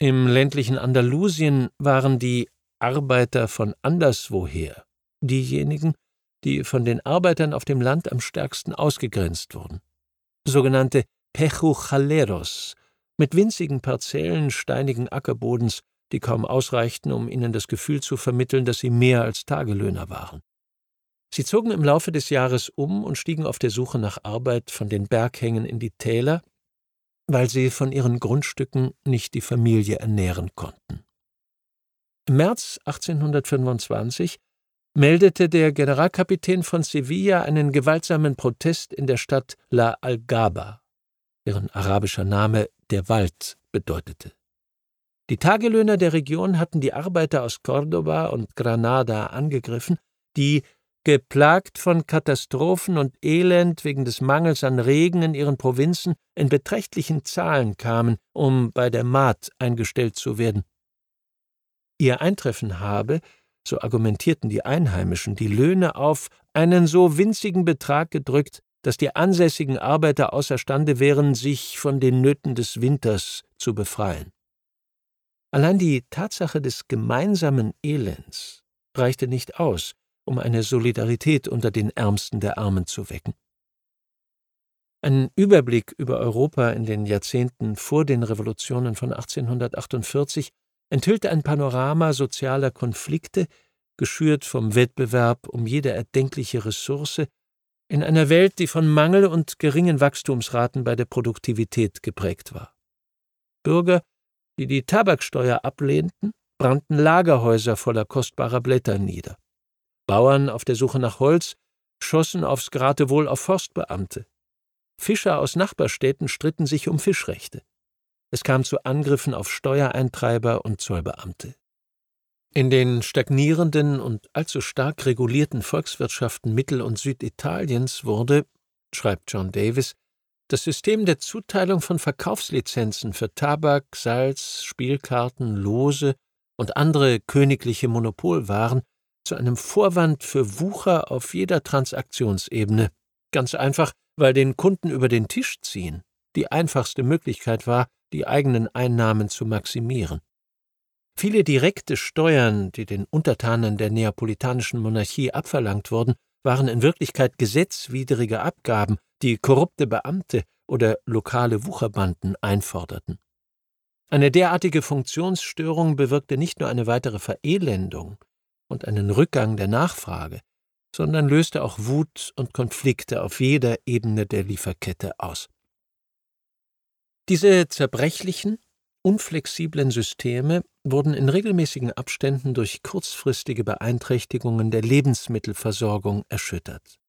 Im ländlichen Andalusien waren die Arbeiter von anderswoher diejenigen, die von den Arbeitern auf dem Land am stärksten ausgegrenzt wurden. Sogenannte Pechuchaleros, mit winzigen Parzellen steinigen Ackerbodens, die kaum ausreichten, um ihnen das Gefühl zu vermitteln, dass sie mehr als Tagelöhner waren. Sie zogen im Laufe des Jahres um und stiegen auf der Suche nach Arbeit von den Berghängen in die Täler, weil sie von ihren Grundstücken nicht die Familie ernähren konnten. Im März 1825 meldete der Generalkapitän von Sevilla einen gewaltsamen Protest in der Stadt La Algaba, deren arabischer Name der Wald bedeutete. Die Tagelöhner der Region hatten die Arbeiter aus Córdoba und Granada angegriffen, die, geplagt von Katastrophen und Elend wegen des Mangels an Regen in ihren Provinzen, in beträchtlichen Zahlen kamen, um bei der Maat eingestellt zu werden. Ihr Eintreffen habe, so argumentierten die Einheimischen, die Löhne auf einen so winzigen Betrag gedrückt, dass die ansässigen Arbeiter außerstande wären, sich von den Nöten des Winters zu befreien. Allein die Tatsache des gemeinsamen Elends reichte nicht aus, um eine Solidarität unter den Ärmsten der Armen zu wecken. Ein Überblick über Europa in den Jahrzehnten vor den Revolutionen von 1848 enthüllte ein Panorama sozialer Konflikte, geschürt vom Wettbewerb um jede erdenkliche Ressource, in einer Welt, die von Mangel und geringen Wachstumsraten bei der Produktivität geprägt war. Bürger, die die Tabaksteuer ablehnten, brannten Lagerhäuser voller kostbarer Blätter nieder. Bauern auf der Suche nach Holz schossen aufs Geratewohl auf Forstbeamte. Fischer aus Nachbarstädten stritten sich um Fischrechte. Es kam zu Angriffen auf Steuereintreiber und Zollbeamte. In den stagnierenden und allzu stark regulierten Volkswirtschaften Mittel- und Süditaliens wurde, schreibt John Davis, das System der Zuteilung von Verkaufslizenzen für Tabak, Salz, Spielkarten, Lose und andere königliche Monopolwaren zu einem Vorwand für Wucher auf jeder Transaktionsebene, ganz einfach, weil den Kunden über den Tisch ziehen die einfachste Möglichkeit war, die eigenen Einnahmen zu maximieren. Viele direkte Steuern, die den Untertanen der neapolitanischen Monarchie abverlangt wurden, waren in Wirklichkeit gesetzwidrige Abgaben, die korrupte Beamte oder lokale Wucherbanden einforderten. Eine derartige Funktionsstörung bewirkte nicht nur eine weitere Verelendung und einen Rückgang der Nachfrage, sondern löste auch Wut und Konflikte auf jeder Ebene der Lieferkette aus. Diese zerbrechlichen, unflexiblen Systeme wurden in regelmäßigen Abständen durch kurzfristige Beeinträchtigungen der Lebensmittelversorgung erschüttert.